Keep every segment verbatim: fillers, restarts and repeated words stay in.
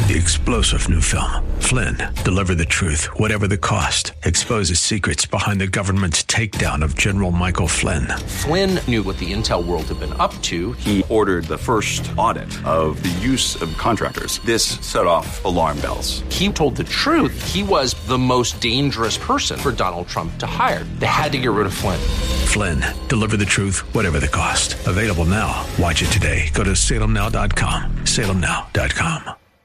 The explosive new film, Flynn, deliver the truth, whatever the cost, exposes secrets behind the government's takedown of General Michael Flynn. Flynn knew what the intel world had been up to. He ordered the first audit of the use of contractors. This set off alarm bells. He told the truth. He was the most dangerous person for Donald Trump to hire. They had to get rid of Flynn. Flynn, deliver the truth, whatever the cost. Available now. Watch it today. Go to salem now dot com. salem now dot com.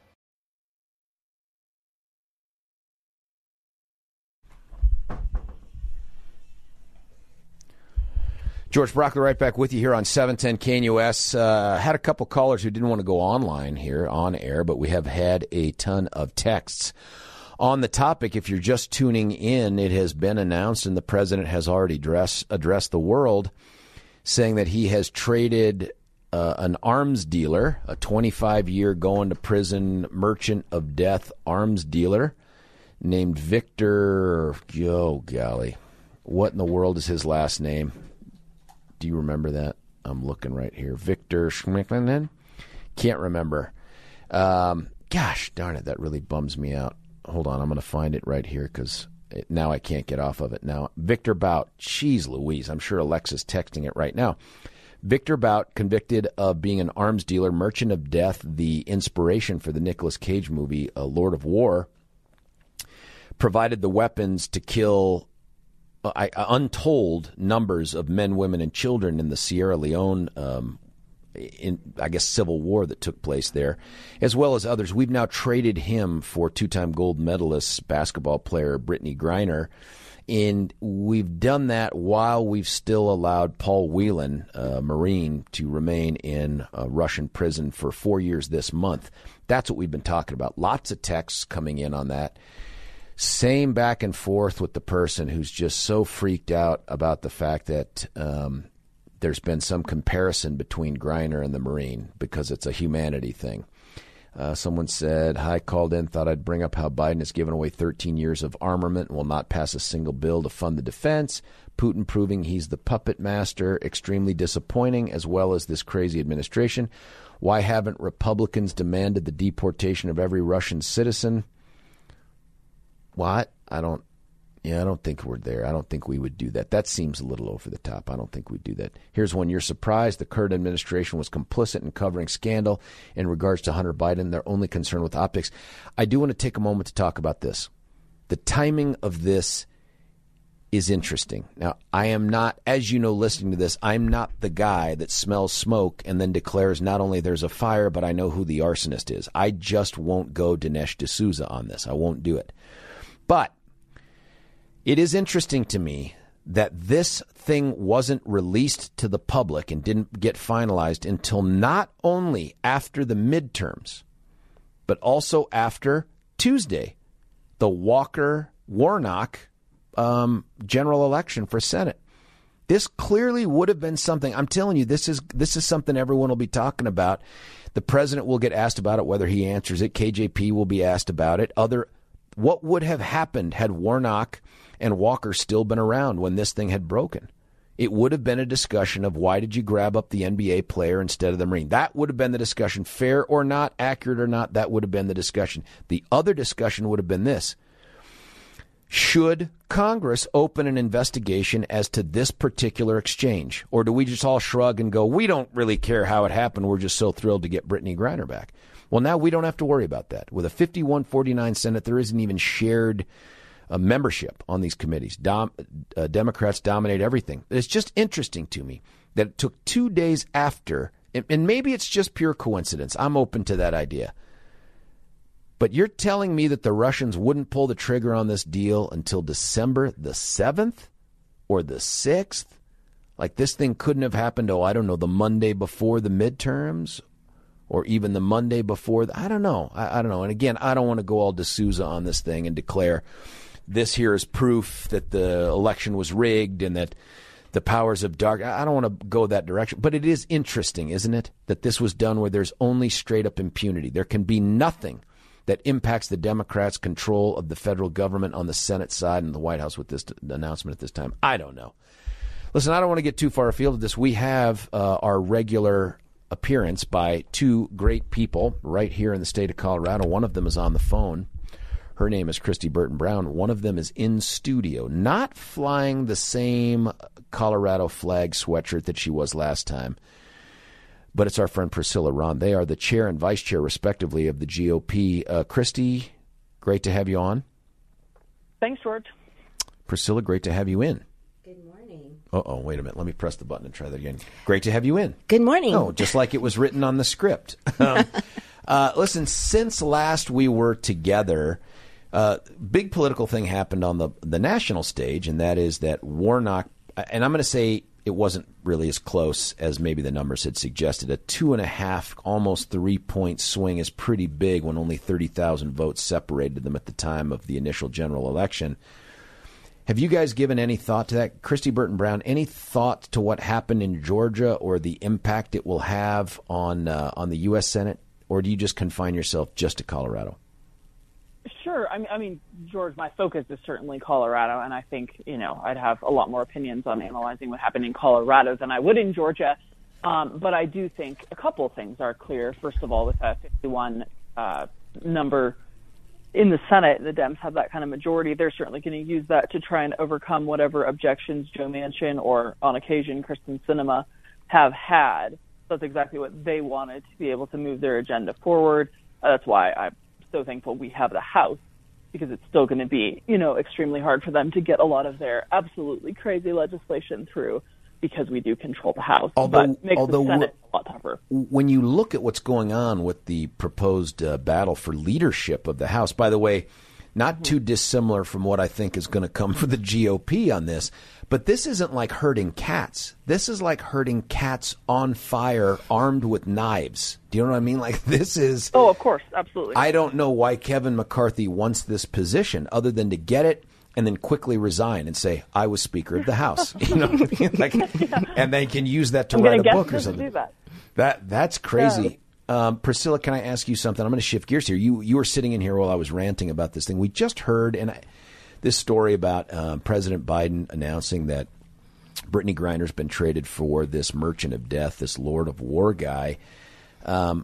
George Brockler right back with you here on seven ten K N U S. Uh, had a couple callers who didn't want to go online here on air, but we have had a ton of texts on the topic. If you're just tuning in, it has been announced, and the president has already address, addressed the world, saying that he has traded uh, an arms dealer, a twenty-five year going to prison merchant of death arms dealer named Victor, oh golly, what in the world is his last name? Do you remember that? I'm looking right here. Victor Schmicklinen? Can't remember. Um, gosh darn it, that really bums me out. Hold on, I'm going to find it right here because now I can't get off of it now. Victor Bout. Jeez Louise, I'm sure Alexa's texting it right now. Victor Bout, convicted of being an arms dealer, merchant of death, the inspiration for the Nicolas Cage movie, uh, Lord of War, provided the weapons to kill Uh, untold numbers of men, women, and children in the Sierra Leone, um, in I guess, civil war that took place there, as well as others. We've now traded him for two-time gold medalist basketball player Brittany Griner, and we've done that while we've still allowed Paul Whelan, a Marine, to remain in a Russian prison for four years this month. That's what we've been talking about. Lots of texts coming in on that. Same back and forth with the person who's just so freaked out about the fact that um, there's been some comparison between Griner and the Marine because it's a humanity thing. Uh, someone said, hi, called in, thought I'd bring up how Biden has given away thirteen years of armament and will not pass a single bill to fund the defense. Putin proving he's the puppet master, extremely disappointing, as well as this crazy administration. Why haven't Republicans demanded the deportation of every Russian citizen? What? I don't, yeah, I don't think we're there. I don't think we would do that. That seems a little over the top. I don't think we'd do that. Here's one. You're surprised the current administration was complicit in covering scandal in regards to Hunter Biden. They're only concerned with optics. I do want to take a moment to talk about this. The timing of this is interesting. Now, I am not, as you know, listening to this, I'm not the guy that smells smoke and then declares not only there's a fire, but I know who the arsonist is. I just won't go Dinesh D'Souza on this. I won't do it. But it is interesting to me that this thing wasn't released to the public and didn't get finalized until not only after the midterms, but also after Tuesday, the Walker-Warnock um, general election for Senate. This clearly would have been something. I'm telling you, this is this is something everyone will be talking about. The president will get asked about it, whether he answers it. K J P will be asked about it. Other What would have happened had Warnock and Walker still been around when this thing had broken? It would have been a discussion of why did you grab up the N B A player instead of the Marine? That would have been the discussion. Fair or not, accurate or not, that would have been the discussion. The other discussion would have been this. Should Congress open an investigation as to this particular exchange? Or do we just all shrug and go, we don't really care how it happened. We're just so thrilled to get Brittany Griner back. Well, now we don't have to worry about that. With a fifty-one forty-nine Senate, there isn't even shared uh, membership on these committees. Dom- uh, Democrats dominate everything. It's just interesting to me that it took two days after, and, and maybe it's just pure coincidence. I'm open to that idea. But you're telling me that the Russians wouldn't pull the trigger on this deal until December the seventh or the sixth? Like this thing couldn't have happened, oh, I don't know, the Monday before the midterms? Or even the Monday before. The, I don't know. I, I don't know. And again, I don't want to go all D'Souza on this thing and declare this here is proof that the election was rigged and that the powers of dark. I don't want to go that direction. But it is interesting, isn't it, that this was done where there's only straight up impunity. There can be nothing that impacts the Democrats' control of the federal government on the Senate side and the White House with this t- announcement at this time. I don't know. Listen, I don't want to get too far afield of this. We have uh, our regular appearance by two great people right here in the state of Colorado. One of them is on the phone. Her name is Kristi Burton Brown. One of them is in studio, not flying the same Colorado flag sweatshirt that she was last time, but it's our friend Priscilla Rahn. They are the chair and vice chair, respectively, of the G O P. Uh, Kristi, great to have you on. Thanks, George. Priscilla, great to have you in. Good morning. Uh-oh, wait a minute. Let me press the button and try that again. Great to have you in. Good morning. Oh, just like it was written on the script. um, uh, listen, since last we were together, uh, big political thing happened on the, the national stage, and that is that Warnock, and I'm going to say it wasn't really as close as maybe the numbers had suggested. A two and a half, almost three-point swing is pretty big when only thirty thousand votes separated them at the time of the initial general election. Have you guys given any thought to that? Kristi Burton Brown, any thought to what happened in Georgia or the impact it will have on uh, on the U S Senate? Or do you just confine yourself just to Colorado? Sure. I mean, I mean, George, my focus is certainly Colorado, and I think, you know, I'd have a lot more opinions on analyzing what happened in Colorado than I would in Georgia. Um, but I do think a couple of things are clear. First of all, with that fifty-one uh, number in the Senate, the Dems have that kind of majority. They're certainly going to use that to try and overcome whatever objections Joe Manchin or, on occasion, Kyrsten Sinema have had. That's exactly what they wanted, to be able to move their agenda forward. Uh, that's why I'm so thankful we have the House, because it's still going to be, you know, extremely hard for them to get a lot of their absolutely crazy legislation through, because we do control the House. Although, but makes although the Senate a lot tougher. When you look at what's going on with the proposed uh, battle for leadership of the House, by the way, not mm-hmm. too dissimilar from what I think is going to come for the G O P on this, but this isn't like herding cats. This is like herding cats on fire, armed with knives. Do you know what I mean? Like, this is... Oh, of course, absolutely. I don't know why Kevin McCarthy wants this position other than to get it and then quickly resign and say, I was Speaker of the House. You know what I mean? Like, yeah. And they can use that to I'm write a guess book or something. Do that. That That's crazy. Yeah. Um, Priscilla, can I ask you something? I'm going to shift gears here. You you were sitting in here while I was ranting about this thing. We just heard and I, this story about um, President Biden announcing that Brittany Griner's been traded for this merchant of death, this Lord of War guy. Um,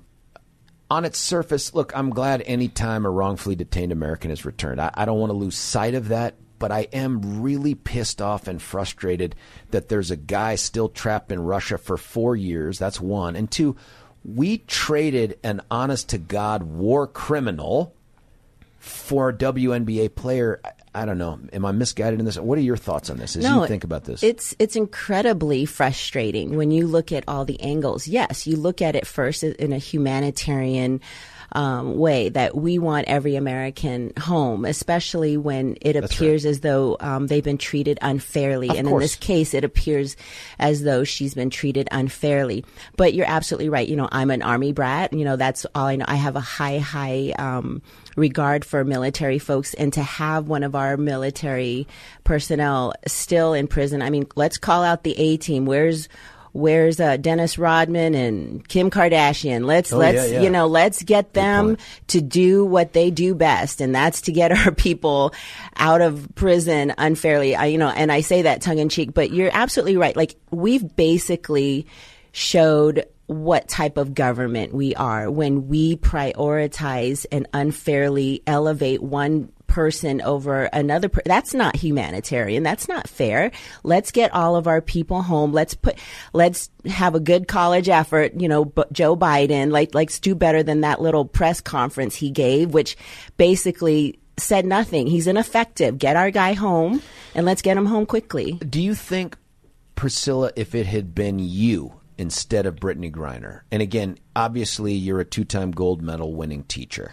on its surface, look, I'm glad any time a wrongfully detained American is returned. I, I don't want to lose sight of that, but I am really pissed off and frustrated that there's a guy still trapped in Russia for four years. That's one. And two, we traded an honest-to-God war criminal for a W N B A player. I, I don't know. Am I misguided in this? What are your thoughts on this as no, you think about this? It's it's incredibly frustrating when you look at all the angles. Yes, you look at it first in a humanitarian um, way, that we want every American home, especially when it That's appears right. as though um, they've been treated unfairly. Of and course. in this case, it appears as though she's been treated unfairly. But you're absolutely right. You know, I'm an Army brat. You know, that's all I know. I have a high, high um, regard for military folks, and to have one of our military personnel still in prison. I mean, let's call out the A team. Where's Where's uh, Dennis Rodman and Kim Kardashian? Let's oh, let's yeah, yeah. you know let's get them to do what they do best, and that's to get our people out of prison unfairly. I, you know, and I say that tongue in cheek, but you're absolutely right. Like, we've basically showed what type of government we are when we prioritize and unfairly elevate one person over another. Per- that's not humanitarian. That's not fair. Let's get all of our people home. Let's put, let's have a good college effort. You know, B- Joe Biden, like, let's do better than that little press conference he gave, which basically said nothing. He's ineffective. Get our guy home, and let's get him home quickly. Do you think, Priscilla, if it had been you instead of Brittany Griner, and again, obviously you're a two-time gold medal winning teacher,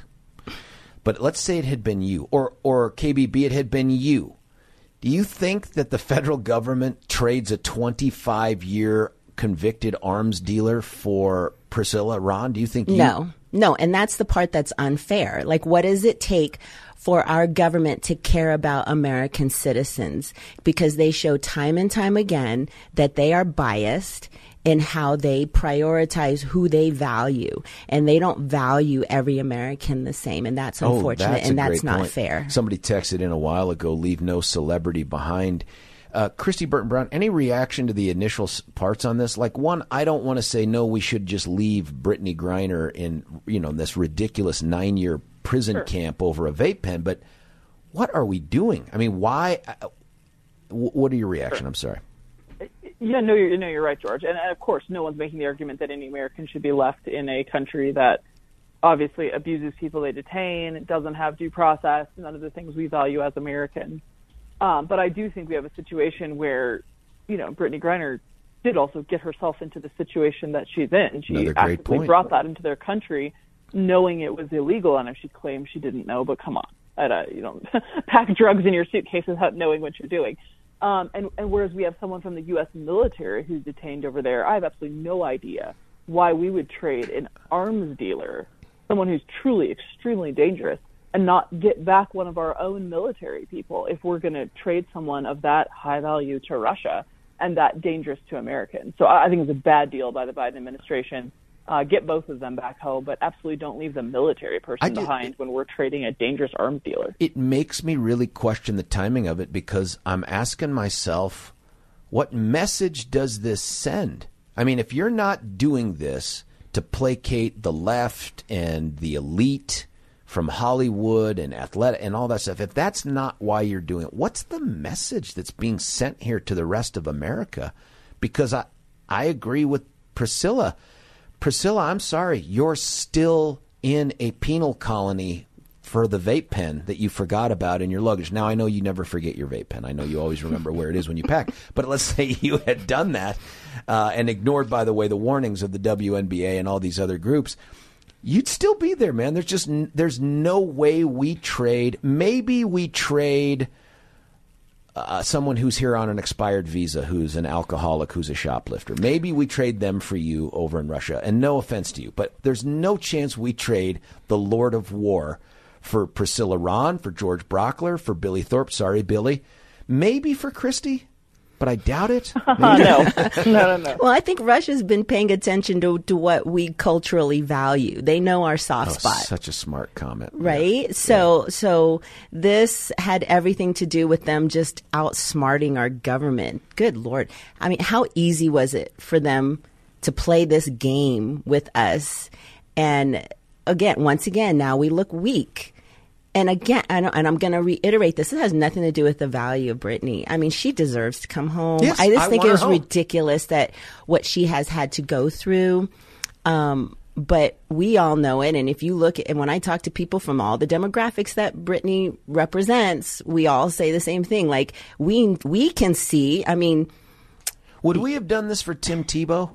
but let's say it had been you, or or K B B, it had been you. Do you think that the federal government trades a twenty-five year convicted arms dealer for Priscilla Rahn? Do you think you... No, no. And that's the part that's unfair. Like, what does it take for our government to care about American citizens? Because they show time and time again that they are biased in how they prioritize who they value, and they don't value every American the same, and that's unfortunate, oh, that's and a that's great not point. fair. Somebody texted in a while ago, leave no celebrity behind. Uh, Kristi Burton Brown, any reaction to the initial parts on this? Like, one, I don't want to say, no, we should just leave Brittany Griner in, you know, this ridiculous nine-year prison sure. camp over a vape pen, but what are we doing? I mean, why? Uh, what are your reaction? Sure. I'm sorry. Yeah, no, you're, no, you're right, George. And, and, of course, no one's making the argument that any American should be left in a country that obviously abuses people they detain, doesn't have due process, none of the things we value as Americans. Um, but I do think we have a situation where, you know, Brittany Griner did also get herself into the situation that she's in. She actively brought that into their country, knowing it was illegal. And if she claims she didn't know, but come on, at a, you know, pack drugs in your suitcase without knowing what you're doing. Um, and, and whereas we have someone from the U S military who's detained over there, I have absolutely no idea why we would trade an arms dealer, someone who's truly extremely dangerous, and not get back one of our own military people if we're going to trade someone of that high value to Russia and that dangerous to Americans. So I think it's a bad deal by the Biden administration. Uh, get both of them back home, but absolutely don't leave the military person did, behind it, when we're trading a dangerous arms dealer. It makes me really question the timing of it, because I'm asking myself, what message does this send? I mean, if you're not doing this to placate the left and the elite from Hollywood and athletic and all that stuff, if that's not why you're doing it, what's the message that's being sent here to the rest of America? Because I, I agree with Priscilla. Priscilla, I'm sorry, you're still in a penal colony for the vape pen that you forgot about in your luggage. Now, I know you never forget your vape pen. I know you always remember where it is when you pack. But let's say you had done that uh, and ignored, by the way, the warnings of the W N B A and all these other groups. You'd still be there, man. There's just there's no way we trade. Maybe we trade uh, someone who's here on an expired visa, who's an alcoholic, who's a shoplifter. Maybe we trade them for you over in Russia. And no offense to you, but there's no chance we trade the Lord of War for Priscilla Ron, for George Brockler, for Billy Thorpe. Sorry, Billy. Maybe for Kristi. But I doubt it. no. no, no, no. Well, I think Russia's been paying attention to, to what we culturally value. They know our soft oh, spot. Such a smart comment. Right? Yeah. So yeah. so this had everything to do with them just outsmarting our government. Good Lord. I mean, how easy was it for them to play this game with us? And again, once again, now we look weak. And again, and I'm going to reiterate this, it has nothing to do with the value of Brittany. I mean, she deserves to come home. Yes, I just I think want it was her home. ridiculous that what she has had to go through. Um, but we all know it. And if you look at, and when I talk to people from all the demographics that Brittany represents, we all say the same thing. Like, we we can see, I mean. Would we have done this for Tim Tebow?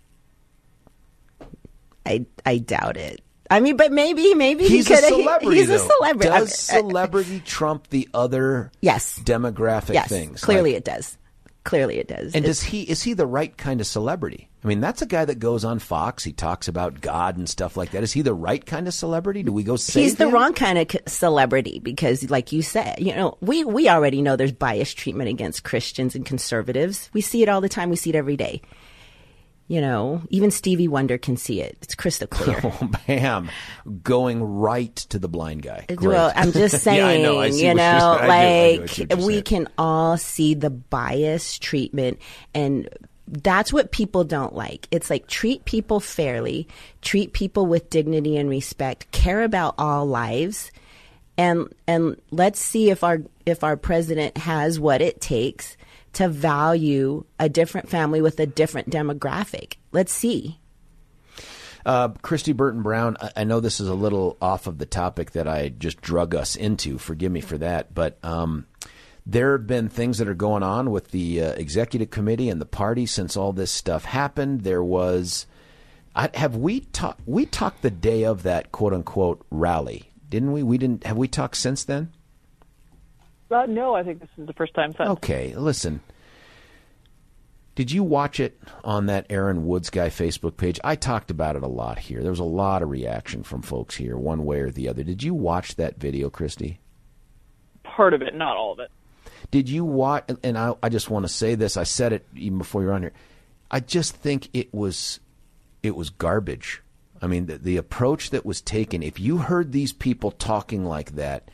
I I doubt it. I mean, but maybe, maybe he's he could. a celebrity. He, he's though. a celebrity. Does celebrity trump the other yes. demographic yes. things? Clearly, like, it does. Clearly, it does. And it's, does he? Is he the right kind of celebrity? I mean, that's a guy that goes on Fox. He talks about God and stuff like that. Is he the right kind of celebrity? Do we go save He's the him? wrong kind of celebrity because, like you said, you know, we we already know there's biased treatment against Christians and conservatives. We see it all the time. We see it every day. You know, even Stevie Wonder can see it. It's crystal clear. Oh, bam. Going right to the blind guy. Great. Well, I'm just saying, yeah, I know. I see you what know, you're, like I do, I do we saying. Can all see the bias treatment, and that's what people don't like. It's like, treat people fairly, treat people with dignity and respect, care about all lives, and and let's see if our if our president has what it takes to value a different family with a different demographic. Let's see. Uh, Kristi Burton Brown, I, I know this is a little off of the topic that I just drug us into. Forgive me for that. But um, there have been things that are going on with the uh, executive committee and the party since all this stuff happened. There was, I, have we talked, we talked the day of that quote unquote rally, didn't we? We didn't, have we talked since then? Uh, no, I think this is the first time since. Okay, listen. Did you watch it on that Aaron Woods guy Facebook page? I talked about it a lot here. There was a lot of reaction from folks here, one way or the other. Did you watch that video, Kristi? Part of it, not all of it. Did you watch, and I, I just want to say this, I said it even before you're on here, I just think it was, it was garbage. I mean, the, the approach that was taken, if you heard these people talking like that,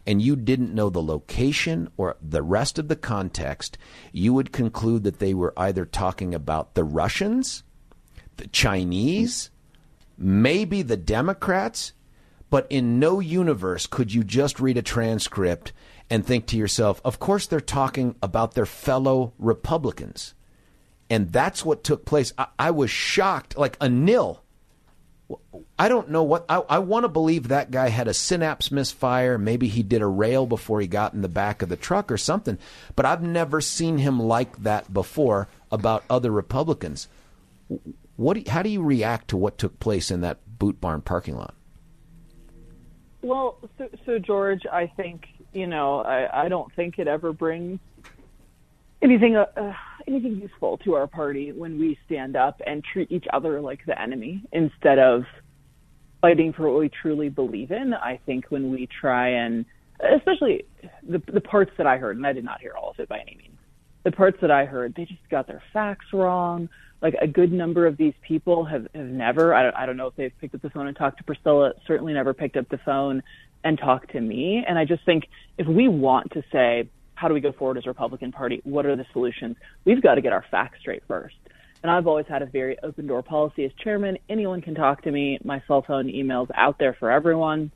and you didn't know the location or the rest of the context, you would conclude that they were either talking about the Russians, the Chinese, maybe the Democrats, but in no universe could you just read a transcript and think to yourself, of course they're talking about their fellow Republicans. And that's what took place. I, I was shocked, like a nil. I don't know what, I, I want to believe that guy had a synapse misfire. Maybe he did a rail before he got in the back of the truck or something. But I've never seen him like that before about other Republicans. What? Do you, how do you react to what took place in that Boot Barn parking lot? Well, so, so George, I think, you know, I, I don't think it ever brings anything uh, anything useful to our party when we stand up and treat each other like the enemy instead of fighting for what we truly believe in. I think when we try and, especially the the parts that I heard, and I did not hear all of it by any means, the parts that I heard, they just got their facts wrong. Like a good number of these people have, have never, I don't, I don't know if they've picked up the phone and talked to Priscilla, certainly never picked up the phone and talked to me. And I just think if we want to say, how do we go forward as a Republican Party? What are the solutions? We've got to get our facts straight first. And I've always had a very open door policy as chairman. Anyone can talk to me. My cell phone, email's out there for everyone.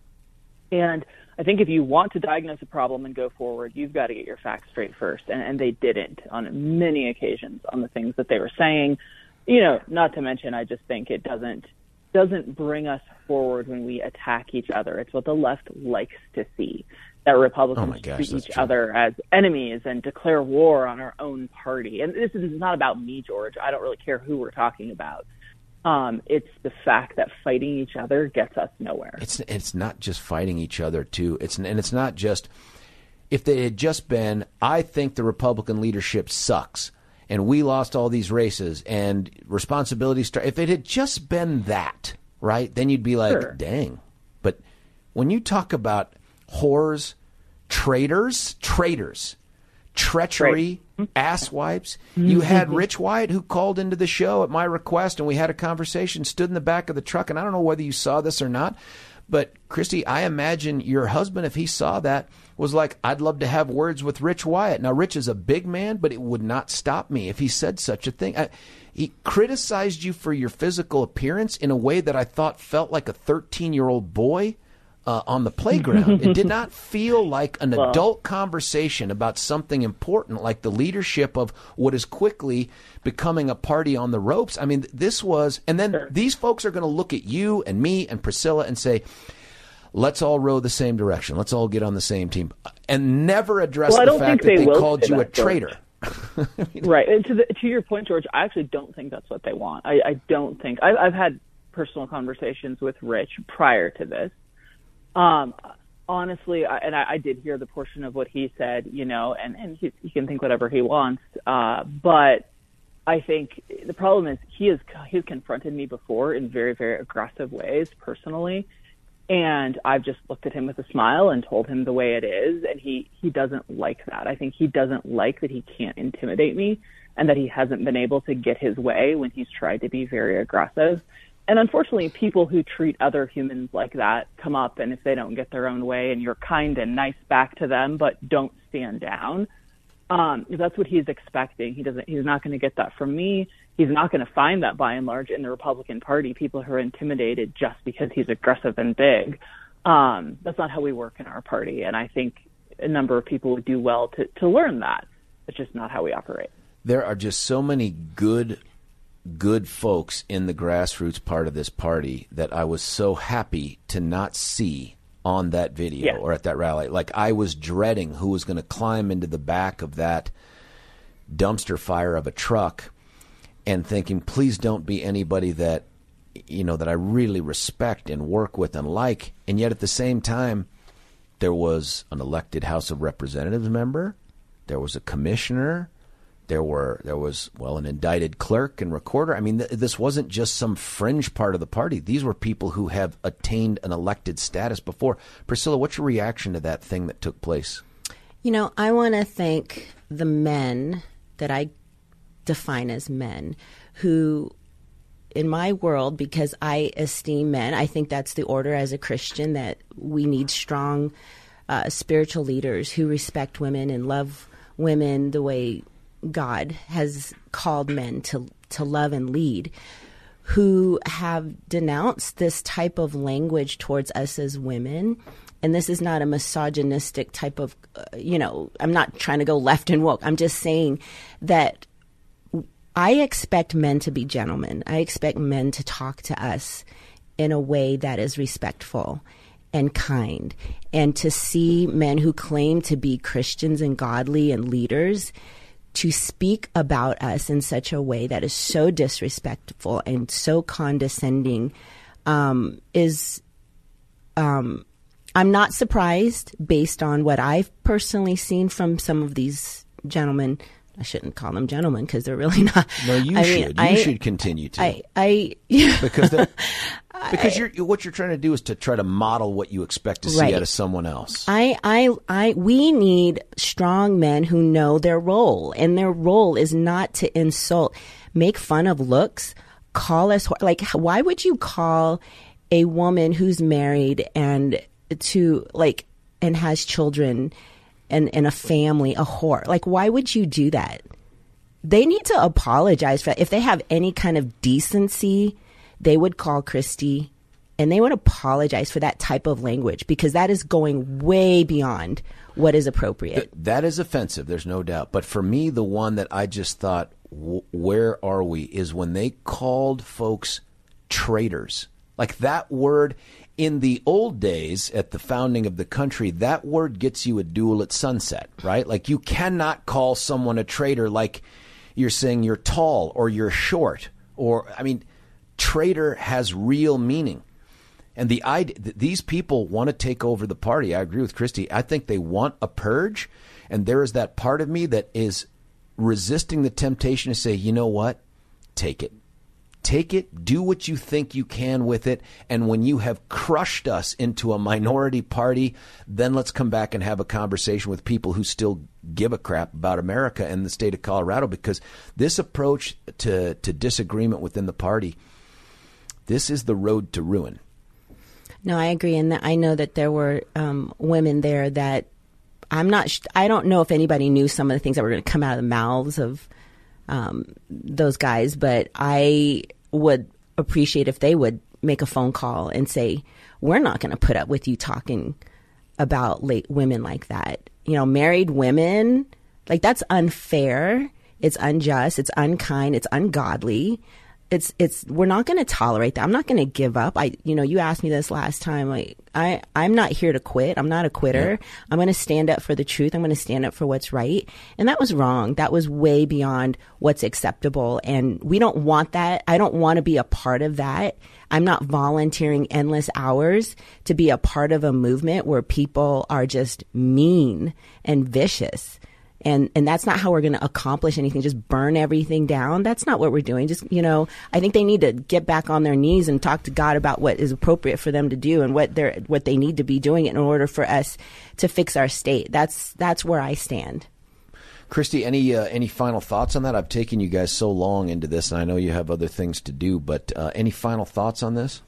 And I think if you want to diagnose a problem and go forward, you've got to get your facts straight first. And, and they didn't on many occasions on the things that they were saying. You know, not to mention, I just think it doesn't doesn't bring us forward when we attack each other. It's what the left likes to see, that Republicans oh gosh, treat each true. other as enemies and declare war on our own party. And this is not about me, George. I don't really care who we're talking about. Um, it's the fact that fighting each other gets us nowhere. It's it's not just fighting each other, too. It's and it's not just, if they had just been, I think the Republican leadership sucks, and we lost all these races, and responsibility start. If it had just been that, right, then you'd be like, sure. Dang. But when you talk about whores, traitors, traitors, treachery, right. asswipes. You had Rich White, who called into the show at my request, and we had a conversation, stood in the back of the truck, and I don't know whether you saw this or not, but Christy, I imagine your husband, if he saw that, was like, I'd love to have words with Rich Wyatt. Now, Rich is a big man, but it would not stop me if he said such a thing. I, he criticized you for your physical appearance in a way that I thought felt like a thirteen-year-old boy Uh, on the playground. It did not feel like an well, adult conversation about something important like the leadership of what is quickly becoming a party on the ropes. I mean, this was, and then sure. these folks are going to look at you and me and Priscilla and say, let's all row the same direction. Let's all get on the same team, and never address well, the fact that they, they called you that, a traitor. Right. And to, the, to your point, George, I actually don't think that's what they want. I, I don't think. I, I've had personal conversations with Rich prior to this. Um, honestly, I, and I, I did hear the portion of what he said, you know, and, and he, he can think whatever he wants. Uh, but I think the problem is he has, he's confronted me before in very, very aggressive ways personally. And I've just looked at him with a smile and told him the way it is. And he, he doesn't like that. I think he doesn't like that he can't intimidate me and that he hasn't been able to get his way when he's tried to be very aggressive. And unfortunately, people who treat other humans like that come up, and if they don't get their own way and you're kind and nice back to them, but don't stand down, um, that's what he's expecting. He doesn't. He's not going to get that from me. He's not going to find that, by and large, in the Republican Party, people who are intimidated just because he's aggressive and big. Um, that's not how we work in our party, and I think a number of people would do well to, to learn that. It's just not how we operate. There are just so many good good folks in the grassroots part of this party that I was so happy to not see on that video yeah. or at that rally. Like, I was dreading who was going to climb into the back of that dumpster fire of a truck and thinking, please don't be anybody that, you know, that I really respect and work with and like. And yet at the same time, there was an elected House of Representatives member. There was a commissioner. There were there was, well, an indicted clerk and recorder. I mean, th- this wasn't just some fringe part of the party. These were people who have attained an elected status before. Priscilla, what's your reaction to that thing that took place? You know, I want to thank the men that I define as men who, in my world, because I esteem men, I think that's the order as a Christian, that we need strong uh, spiritual leaders who respect women and love women the way God has called men to to love and lead, who have denounced this type of language towards us as women. And this is not a misogynistic type of, uh, you know, I'm not trying to go left and woke. I'm just saying that I expect men to be gentlemen. I expect men to talk to us in a way that is respectful and kind. And to see men who claim to be Christians and godly and leaders to speak about us in such a way that is so disrespectful and so condescending um, is, um, I'm not surprised based on what I've personally seen from some of these gentlemen. I shouldn't call them gentlemen because they're really not. No, you I should. Mean, you I, should continue to. I, I yeah. because because you're, what you're trying to do is to try to model what you expect to see right. out of someone else. I, I, I, we need strong men who know their role, and their role is not to insult, make fun of looks, call us like. Why would you call a woman who's married and to like and has children and, and a family a whore? Like, why would you do that? They need to apologize for that. If they have any kind of decency, they would call Christy and they would apologize for that type of language, because that is going way beyond what is appropriate. Th- that is offensive, there's no doubt. But for me, the one that I just thought, w- where are we, is when they called folks traitors. Like that word, in the old days at the founding of the country, that word gets you a duel at sunset, right? Like you cannot call someone a traitor like you're saying you're tall or you're short. Or, I mean, traitor has real meaning. And the idea, these people want to take over the party. I agree with Christy. I think they want a purge. And there is that part of me that is resisting the temptation to say, you know what? Take it. Take it, do what you think you can with it, and when you have crushed us into a minority party, then let's come back and have a conversation with people who still give a crap about America and the state of Colorado, because this approach to, to disagreement within the party, this is the road to ruin. No, I agree, and I know that there were um, women there that I'm not, sh- I don't know if anybody knew some of the things that were going to come out of the mouths of Um, those guys, but I would appreciate if they would make a phone call and say, we're not going to put up with you talking about late women like that. You know, married women, like that's unfair. It's unjust. It's unkind. It's ungodly. It's, it's, we're not going to tolerate that. I'm not going to give up. I, you know, you asked me this last time, like, I, I'm not here to quit. I'm not a quitter. Yeah. I'm going to stand up for the truth. I'm going to stand up for what's right. And that was wrong. That was way beyond what's acceptable. And we don't want that. I don't want to be a part of that. I'm not volunteering endless hours to be a part of a movement where people are just mean and vicious. And and that's not how we're going to accomplish anything. Just burn everything down. That's not what we're doing. Just, you know, I think they need to get back on their knees and talk to God about what is appropriate for them to do and what they're what they need to be doing in order for us to fix our state. That's that's where I stand. Christy, any uh, any final thoughts on that? I've taken you guys so long into this, and I know you have other things to do. But uh, any final thoughts on this?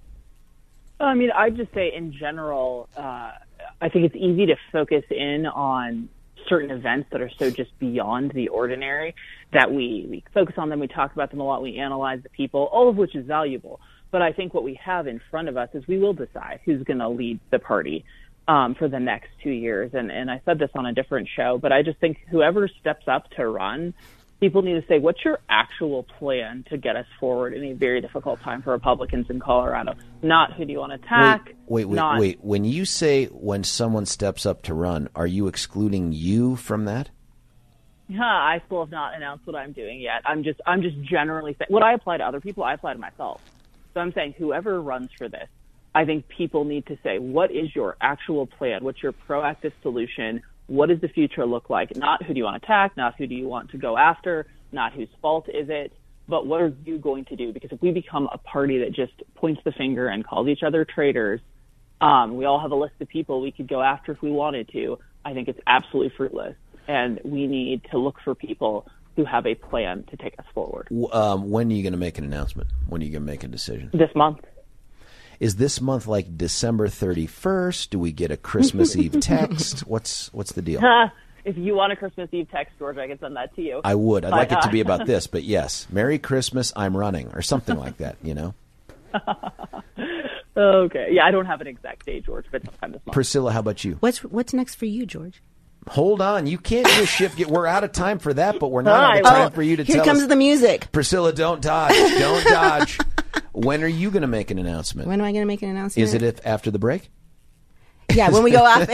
I mean, I'd just say in general, uh, I think it's easy to focus in on certain events that are so just beyond the ordinary that we, we focus on them, we talk about them a lot, we analyze the people, all of which is valuable. But I think what we have in front of us is we will decide who's going to lead the party um, for the next two years. And, and I said this on a different show, but I just think whoever steps up to run, people need to say, what's your actual plan to get us forward in a very difficult time for Republicans in Colorado? Not who do you want to attack? Wait, wait, not, wait. When you say when someone steps up to run, are you excluding you from that? Yeah, I still have not announced what I'm doing yet. I'm just, I'm just generally saying, what I apply to other people, I apply to myself. So I'm saying whoever runs for this, I think people need to say, what is your actual plan? What's your proactive solution? What does the future look like? Not who do you want to attack, not who do you want to go after, not whose fault is it, but what are you going to do? Because if we become a party that just points the finger and calls each other traitors, um, we all have a list of people we could go after if we wanted to. I think it's absolutely fruitless. And we need to look for people who have a plan to take us forward. Um, when are you going to make an announcement? When are you going to make a decision? This month. Is this month like December thirty-first? Do we get a Christmas Eve text? What's what's the deal? If you want a Christmas Eve text, George, I can send that to you. I would. I'd but, like it to uh, be about this, but yes. Merry Christmas, I'm running, or something like that, you know? Okay. Yeah, I don't have an exact date, George, but sometime this month. Priscilla, how about you? What's what's next for you, George? Hold on. You can't just shift. We're out of time for that, but we're not out of time oh, for you to here tell comes us. the music. Priscilla, don't dodge. Don't dodge. When are you going to make an announcement? When am I going to make an announcement? Is it if after the break? Yeah, when we go off.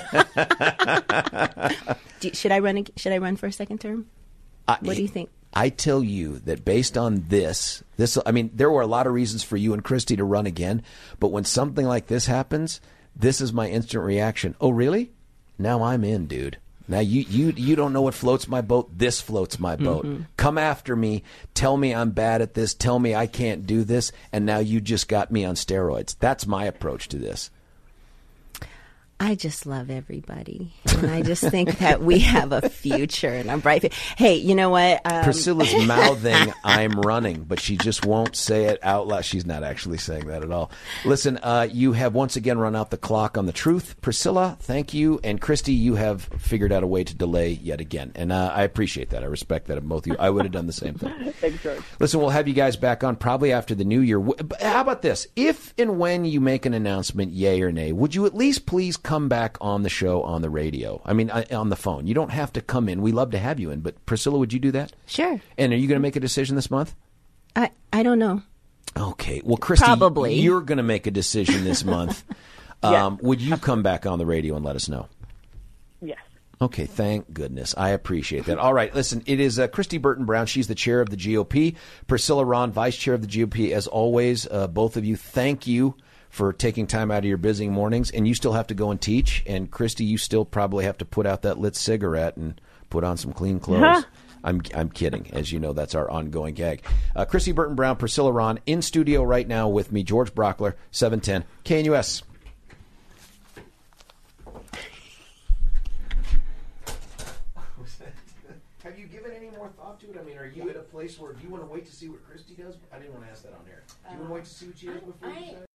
do, should I run? Should I run for a second term? I, what do you think? I tell you that based on this, this. I mean, there were a lot of reasons for you and Christy to run again, but when something like this happens, this is my instant reaction. Oh, really? Now I'm in, dude. Now you you you don't know what floats my boat. This floats my boat. Mm-hmm. Come after me. Tell me I'm bad at this. Tell me I can't do this. And now you just got me on steroids. That's my approach to this. I just love everybody, and I just think that we have a future and a bright future. Hey, you know what? Um, Priscilla's mouthing, I'm running, but she just won't say it out loud. She's not actually saying that at all. Listen, uh, you have once again run out the clock on the truth. Priscilla, thank you. And Christy, you have figured out a way to delay yet again. And uh, I appreciate that. I respect that of both of you. I would have done the same thing. Thanks, George. Listen, we'll have you guys back on probably after the new year. How about this? If and when you make an announcement, yay or nay, would you at least please come back on the show on the radio? I mean, on the phone. You don't have to come in. We love to have you in. But Priscilla, would you do that? Sure. And are you going to make a decision this month? I, I don't know. Okay. Well, Christy, Probably. you're going to make a decision this month. Yeah. Um, would you come back on the radio and let us know? Yes. Okay, thank goodness. I appreciate that. All right, listen, it is uh, Christy Burton Brown. She's the chair of the G O P. Priscilla Ron, vice chair of the G O P. As always, uh, both of you, thank you for taking time out of your busy mornings. And you still have to go and teach. And Christy, you still probably have to put out that lit cigarette and put on some clean clothes. Uh-huh. I'm I'm kidding. As you know, that's our ongoing gag. Uh, Christy Burton Brown, Priscilla Ron, in studio right now with me, George Brockler, seven ten K N U S. Have you given any more thought to it? I mean, are you at a place where, do you want to wait to see what Christy does? I didn't want to ask that on air. Do you want to wait to see what she does before you decide?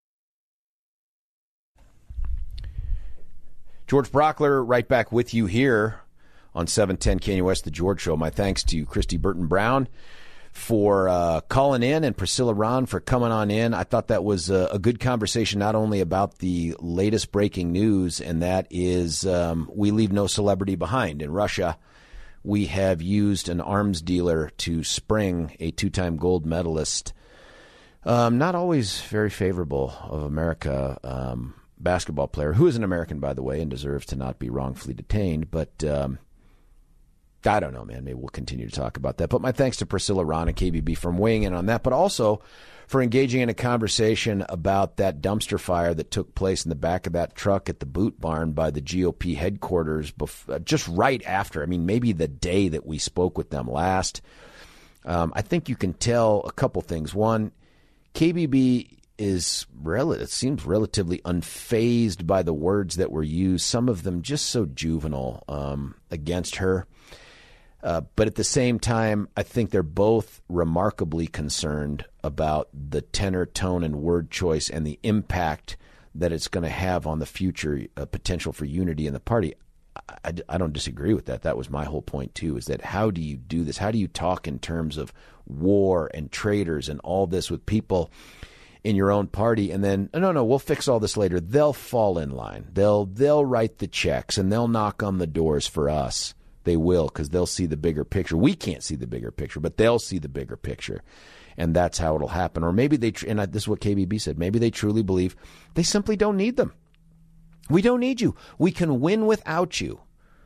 George Brockler, right back with you here on seven ten K N U S, The George Show. My thanks to Christy Burton Brown for uh, calling in and Priscilla Ron for coming on in. I thought that was a, a good conversation, not only about the latest breaking news, and that is um, we leave no celebrity behind. In Russia, we have used an arms dealer to spring a two-time gold medalist. Um, not always very favorable of America. Um, basketball player, who is an American, by the way, and deserves to not be wrongfully detained. But um, I don't know, man. Maybe we'll continue to talk about that. But my thanks to Priscilla Ron and K B B for weighing in on that, but also for engaging in a conversation about that dumpster fire that took place in the back of that truck at the Boot Barn by the G O P headquarters bef- just right after. I mean, maybe the day that we spoke with them last. Um, I think you can tell a couple things. One, K B B is rel- it seems relatively unfazed by the words that were used, some of them just so juvenile um, against her. Uh, but at the same time, I think they're both remarkably concerned about the tenor, tone, and word choice and the impact that it's going to have on the future uh, potential for unity in the party. I, I, I don't disagree with that. That was my whole point, too, is that how do you do this? How do you talk in terms of war and traitors and all this with people in your own party, and then, no, no, we'll fix all this later. They'll fall in line. They'll they'll write the checks, and they'll knock on the doors for us. They will, because they'll see the bigger picture. We can't see the bigger picture, but they'll see the bigger picture, and that's how it'll happen. Or maybe they, and this is what K B B said, maybe they truly believe they simply don't need them. We don't need you. We can win without you.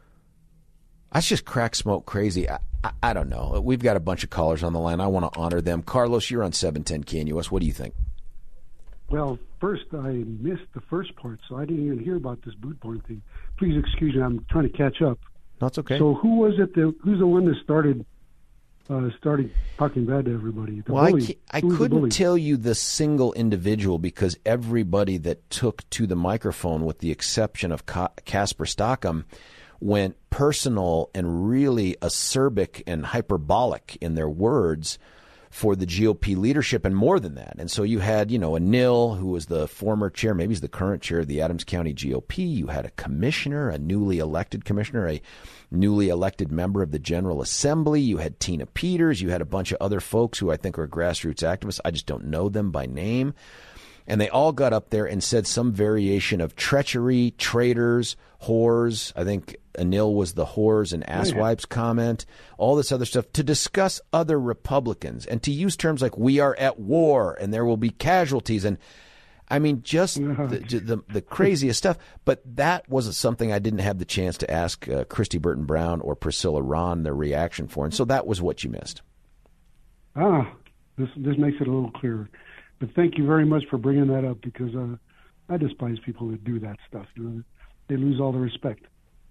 That's just crack smoke crazy. I, I, I don't know. We've got a bunch of callers on the line. I want to honor them. Carlos, you're on seven ten K N U S. What do you think? Well, first, I missed the first part, so I didn't even hear about this Boot Barn thing. Please excuse me. I'm trying to catch up. No, it's okay. So who was it? That, who's the one that started uh, started talking bad to everybody? The well, bully. I, I Who's couldn't tell you the single individual because everybody that took to the microphone, with the exception of Casper Stockham, went personal and really acerbic and hyperbolic in their words for the G O P leadership and more than that. And so you had, you know, Anil, who was the former chair, maybe he's the current chair of the Adams County G O P. You had a commissioner, a newly elected commissioner, a newly elected member of the General Assembly. You had Tina Peters. You had a bunch of other folks who I think are grassroots activists. I just don't know them by name. And they all got up there and said some variation of treachery, traitors, whores. I think Anil was the whores and asswipes comment, all this other stuff to discuss other Republicans and to use terms like we are at war and there will be casualties. And I mean, just the, the, the craziest stuff. But that wasn't something I didn't have the chance to ask uh, Christy Burton Brown or Priscilla Ron their reaction for. And so that was what you missed. Ah, this this makes it a little clearer. But thank you very much for bringing that up because uh, I despise people that do that stuff. You know, they lose all the respect.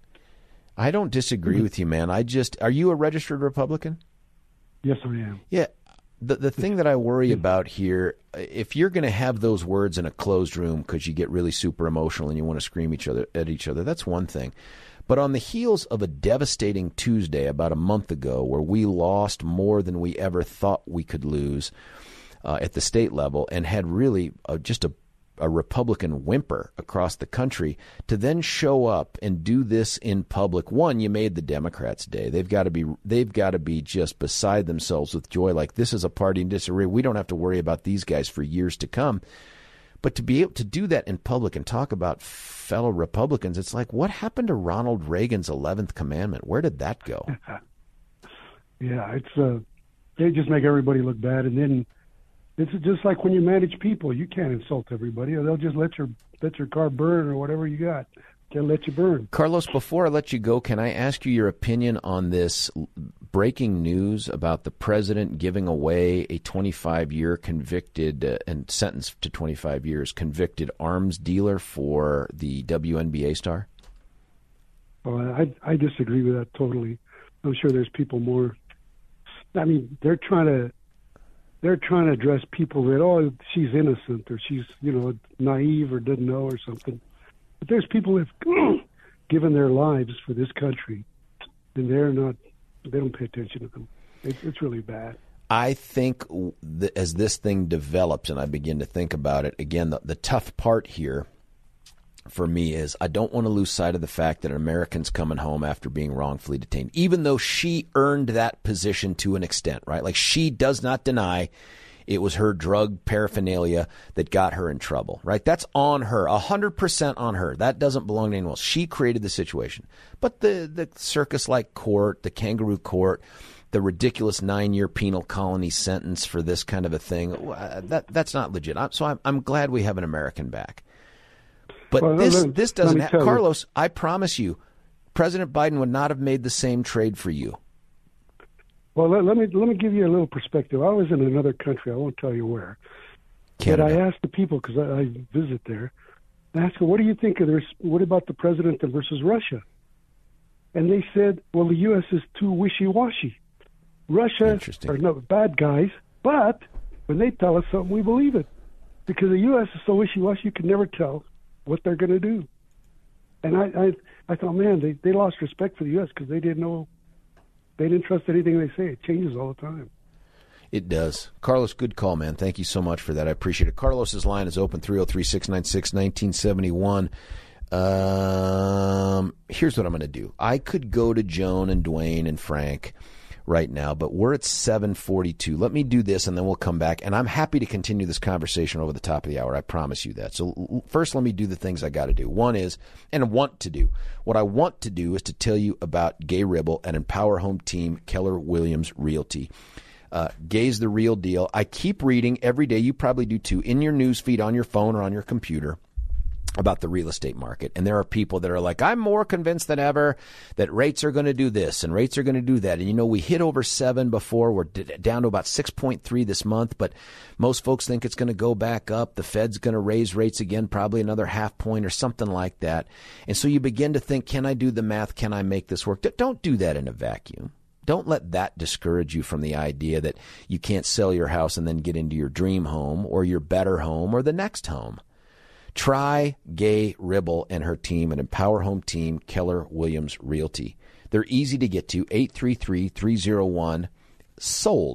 I don't disagree mm-hmm. with you, man. I just, are you a registered Republican? Yes, I am. Yeah. The the thing that I worry about here, if you're going to have those words in a closed room because you get really super emotional and you want to scream each other at each other, that's one thing. But on the heels of a devastating Tuesday about a month ago where we lost more than we ever thought we could lose, Uh, at the state level and had really uh, just a, a Republican whimper across the country to then show up and do this in public. One, you made the Democrats' day. They've got to be they've got to be just beside themselves with joy. Like, this is a party in disarray. We don't have to worry about these guys for years to come. But to be able to do that in public and talk about fellow Republicans, it's like, what happened to Ronald Reagan's eleventh commandment? Where did that go? Yeah, it's uh, they just make everybody look bad, and then. It's just like when you manage people. You can't insult everybody, or they'll just let your let your car burn or whatever you got. They'll let you burn. Carlos, before I let you go, can I ask you your opinion on this breaking news about the president giving away a twenty-five year convicted uh, and sentenced to twenty-five years convicted arms dealer for the W N B A star? Well, I I disagree with that totally. I'm sure there's people more. I mean, they're trying to. They're trying to address people that, oh, she's innocent or she's, you know, naive or didn't know or something. But there's people that have given their lives for this country, and they're not, they don't pay attention to them. It's, it's really bad. I think th- as this thing develops and I begin to think about it, again, the, the tough part here for me is I don't want to lose sight of the fact that an American's coming home after being wrongfully detained, even though she earned that position to an extent, right? Like, she does not deny it was her drug paraphernalia that got her in trouble, right? That's on her, one hundred percent on her. That doesn't belong to anyone else. She created the situation. But the, the circus-like court, the kangaroo court, the ridiculous nine-year penal colony sentence for this kind of a thing, that that's not legit. So I'm, I'm glad we have an American back. But well, this me, this doesn't have, Carlos, I promise you, President Biden would not have made the same trade for you. Well, let, let me let me give you a little perspective. I was in another country. I won't tell you where. Canada. But I asked the people, because I, I visit there, I asked them, what do you think of this? What about the president versus Russia? And they said, well, the U S is too wishy-washy. Russia are no bad guys, but when they tell us something, we believe it. Because the U S is so wishy-washy, you can never tell what they're going to do. And I, I, I thought, man, they, they lost respect for the U S because they didn't know, they didn't trust anything they say. It changes all the time. It does. Carlos, good call, man. Thank you so much for that. I appreciate it. Carlos's line is open, three oh three, six nine six, one nine seven one. Um, here's what I'm going to do. I could go to Joan and Dwayne and Frank right now, but we're at seven forty-two. Let me do this, and then we'll come back. And I'm happy to continue this conversation over the top of the hour. I promise you that. So first, let me do the things I got to do. One is, and want to do, what I want to do is to tell you about Gay Ribble and Empower Home Team Keller Williams Realty. Uh, Gay's the real deal. I keep reading every day, you probably do too, in your news feed on your phone or on your computer, about the real estate market. And there are people that are like, I'm more convinced than ever that rates are going to do this and rates are going to do that. And, you know, we hit over seven before. We're d- down to about six point three this month, but most folks think it's going to go back up. The Fed's going to raise rates again, probably another half point or something like that. And so you begin to think, can I do the math? Can I make this work? D- don't do that in a vacuum. Don't let that discourage you from the idea that you can't sell your house and then get into your dream home or your better home or the next home. Try Gay Ribble and her team at Empower Home Team Keller Williams Realty. They're easy to get to, eight three three, three oh one, SOLD.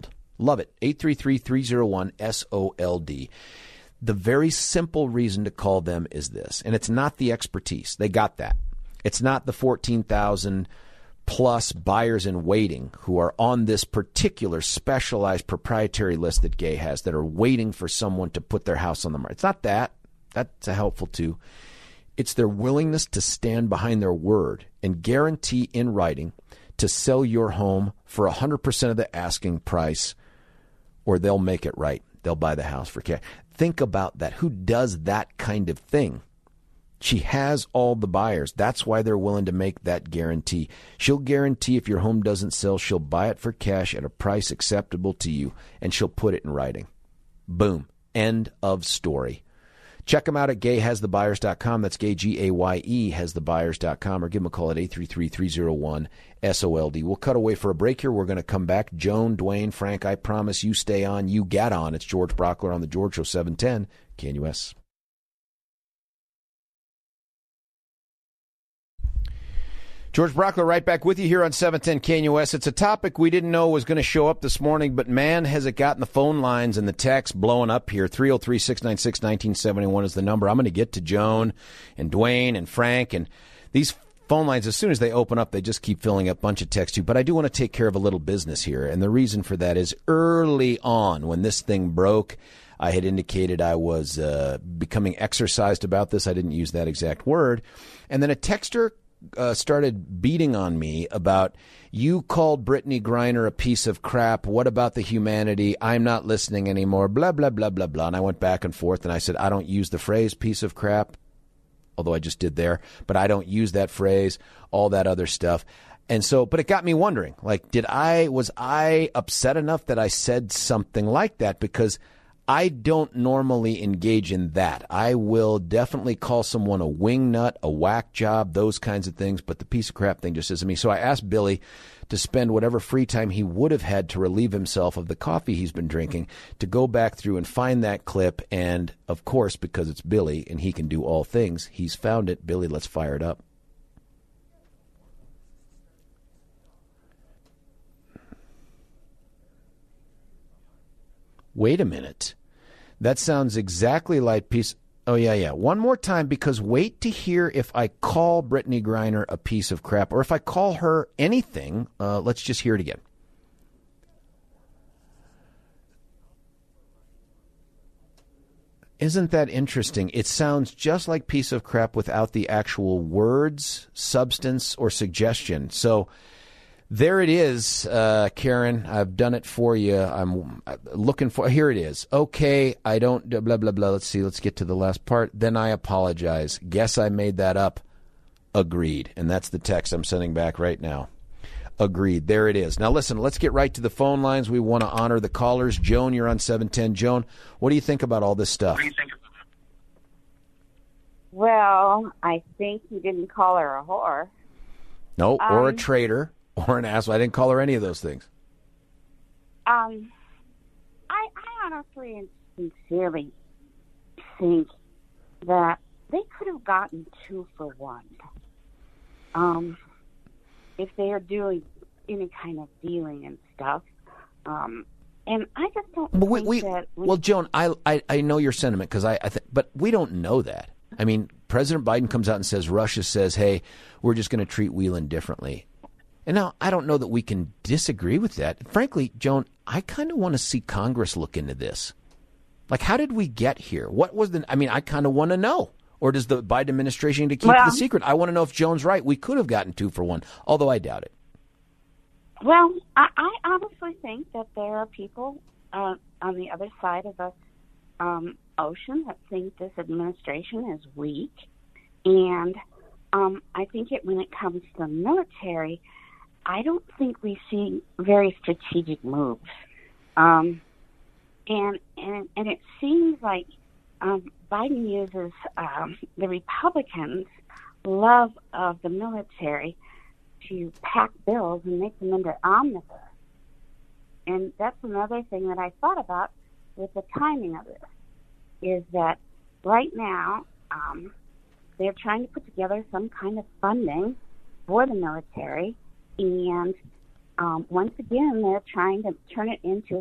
Love it. eight three three, three oh one, S O L D. The very simple reason to call them is this, and it's not the expertise. They got that. It's not the fourteen thousand plus buyers in waiting who are on this particular specialized proprietary list that Gay has that are waiting for someone to put their house on the market. It's not that. That's a helpful too. It's their willingness to stand behind their word and guarantee in writing to sell your home for one hundred percent of the asking price, or they'll make it right. They'll buy the house for cash. Think about that. Who does that kind of thing? She has all the buyers. That's why they're willing to make that guarantee. She'll guarantee if your home doesn't sell, she'll buy it for cash at a price acceptable to you, and she'll put it in writing. Boom. End of story. Check them out at gay has the buyers dot com. That's gay, G A Y E, has the buyers dot com, or give them a call at eight three three, three oh one, S O L D. We'll cut away for a break here. We're going to come back. Joan, Dwayne, Frank, I promise you stay on. You get on. It's George Brockler on The George Show, seven ten K N U S. George Brockler right back with you here on seven ten K N U S. It's a topic we didn't know was going to show up this morning, but man, has it gotten the phone lines and the text blowing up here. three oh three, six nine six, one nine seven one is the number. I'm going to get to Joan and Dwayne and Frank, and these phone lines, as soon as they open up, they just keep filling up a bunch of text too. But I do want to take care of a little business here, and the reason for that is early on when this thing broke, I had indicated I was uh, becoming exercised about this. I didn't use that exact word. And then a texter Uh, started beating on me about, you called Brittany Griner a piece of crap. What about the humanity? I'm not listening anymore. Blah, blah, blah, blah, blah. And I went back and forth, and I said, I don't use the phrase piece of crap, although I just did there. But I don't use that phrase, all that other stuff. And so, but it got me wondering, like, did I, was I upset enough that I said something like that? Because I don't normally engage in that. I will definitely call someone a wingnut, a whack job, those kinds of things, but the piece of crap thing just isn't me. So I asked Billy to spend whatever free time he would have had to relieve himself of the coffee he's been drinking to go back through and find that clip. And, of course, because it's Billy and he can do all things, he's found it. Billy, let's fire it up. Wait a minute. That sounds exactly like piece. Oh, yeah, yeah. One more time, because wait to hear if I call Brittany Griner a piece of crap, or if I call her anything. Uh, let's just hear it again. Isn't that interesting? It sounds just like piece of crap without the actual words, substance, or suggestion. So there it is, uh, Karen. I've done it for you. I'm looking for. Here it is. Okay, I don't. Blah blah blah. Let's see. Let's get to the last part. Then I apologize. Guess I made that up. Agreed. And that's the text I'm sending back right now. Agreed. There it is. Now listen. Let's get right to the phone lines. We want to honor the callers. Joan, you're on seven ten. Joan, what do you think about all this stuff? What do you think about it? Well, I think you didn't call her a whore. No, or um, a traitor. Or an asshole. I didn't call her any of those things. Um, I, I honestly and sincerely think that they could have gotten two for one. Um, if they are doing any kind of dealing and stuff. Um, and I just don't but we, think we, that... We, well, Joan, I, I, I know your sentiment, because I, I th- but we don't know that. I mean, President Biden comes out and says, Russia says, hey, we're just going to treat Whelan differently. And now, I don't know that we can disagree with that. Frankly, Joan, I kind of want to see Congress look into this. Like, how did we get here? What was the, I mean, I kind of want to know. Or does the Biden administration need to keep well, the secret? I want to know if Joan's right. We could have gotten two for one, although I doubt it. Well, I, I honestly think that there are people uh, on the other side of the um, ocean that think this administration is weak. And um, I think it when it comes to the military, I don't think we see very strategic moves. Um, and, and and it seems like um, Biden uses um, the Republicans' love of the military to pack bills and make them into omnibus. And that's another thing that I thought about with the timing of this, is that right now um, they're trying to put together some kind of funding for the military. And um, once again, they're trying to turn it into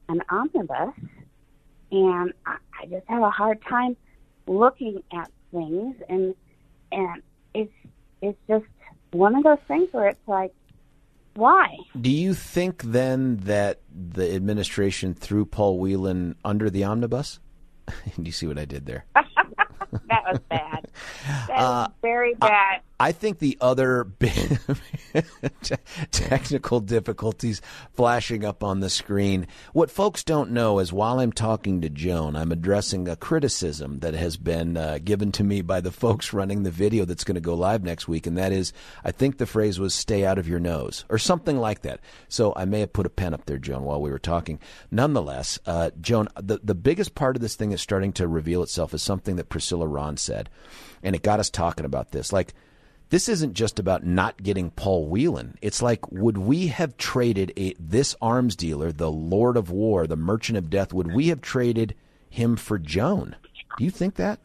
an omnibus, and I, I just have a hard time looking at things, and and it's it's just one of those things where it's like, why? Do you think then that the administration threw Paul Whelan under the omnibus? Do you see what I did there? That was bad. That Uh, was very bad. I think the other big technical difficulties flashing up on the screen. What folks don't know is while I'm talking to Joan, I'm addressing a criticism that has been uh, given to me by the folks running the video that's going to go live next week, and that is, I think the phrase was "stay out of your nose" or something like that. So I may have put a pen up there, Joan, while we were talking. Nonetheless, uh, Joan, the, the biggest part of this thing is starting to reveal itself is something that Priscilla Ron said, and it got us talking about this. Like, this isn't just about not getting Paul Whelan. It's like, would we have traded a, this arms dealer, the Lord of War, the Merchant of Death, would we have traded him for Joan? Do you think that?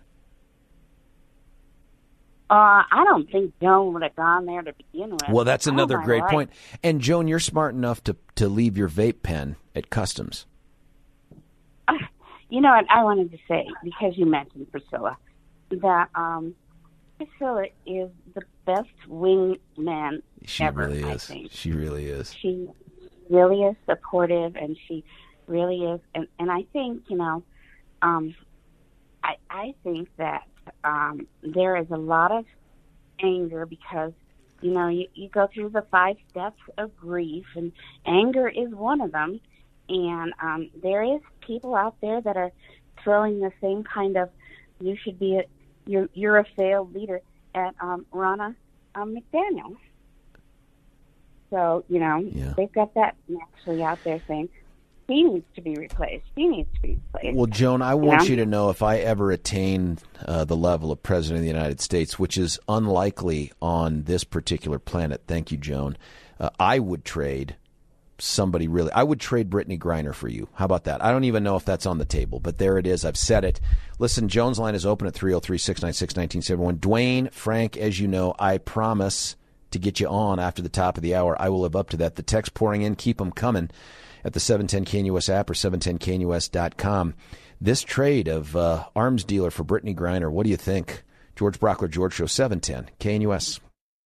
Uh, I don't think Joan would have gone there to begin with. Well, that's another oh, great life. point. And, Joan, you're smart enough to, to leave your vape pen at customs. Uh, you know what I wanted to say, because you mentioned Priscilla, that um, Priscilla is the best wingman She ever, really I is. think. She really is. She really is supportive, and she really is. And, and I think, you know, um, I, I think that um, there is a lot of anger because, you know, you, you go through the five steps of grief, and anger is one of them. And um, there is people out there that are throwing the same kind of, you should be a, you're, you're a failed leader at um, Ronna um, McDaniel. So, you know, Yeah. they've got that actually out there saying, he needs to be replaced. He needs to be replaced. Well, Joan, I want Yeah. you to know if I ever attain uh, the level of President of the United States, which is unlikely on this particular planet, thank you, Joan, uh, I would trade somebody really. I would trade Brittany Griner for you. How about that? I don't even know if that's on the table, but there it is. I've said it. Listen, Joan's line is open at three oh three, six nine six, one nine seven one. Dwayne, Frank, as you know, I promise to get you on after the top of the hour. I will live up to that. The text pouring in, keep them coming at the seven ten K N U S app or seven ten K N U S dot com. This trade of uh, arms dealer for Brittany Griner, what do you think? George Brockler, George Show, seven ten K N U S.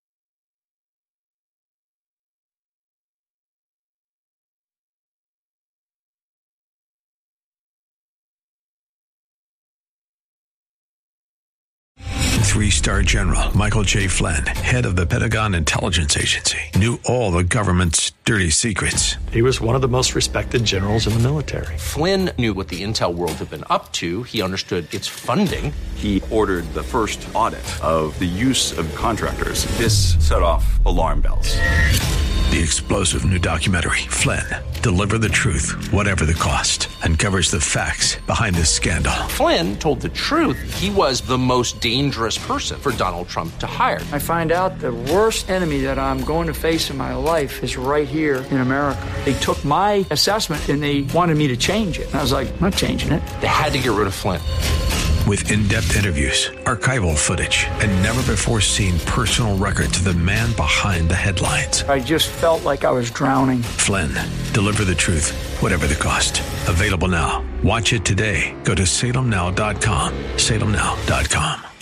Three-star general Michael J. Flynn, head of the Pentagon Intelligence Agency, knew all the government's dirty secrets. He was one of the most respected generals in the military. Flynn knew what the intel world had been up to. He understood its funding. He ordered the first audit of the use of contractors. This set off alarm bells. The explosive new documentary, Flynn, Deliver the Truth, Whatever the Cost, uncovers the facts behind this scandal. Flynn told the truth. He was the most dangerous person for Donald Trump to hire. I find out the worst enemy that I'm going to face in my life is right here in America. They took my assessment and they wanted me to change it. And I was like, I'm not changing it. They had to get rid of Flynn. With in-depth interviews, archival footage, and never-before-seen personal records of the man behind the headlines. I just felt like I was drowning. Flynn, Deliver the Truth, Whatever the Cost. Available now. Watch it today. Go to Salem Now dot com. Salem Now dot com.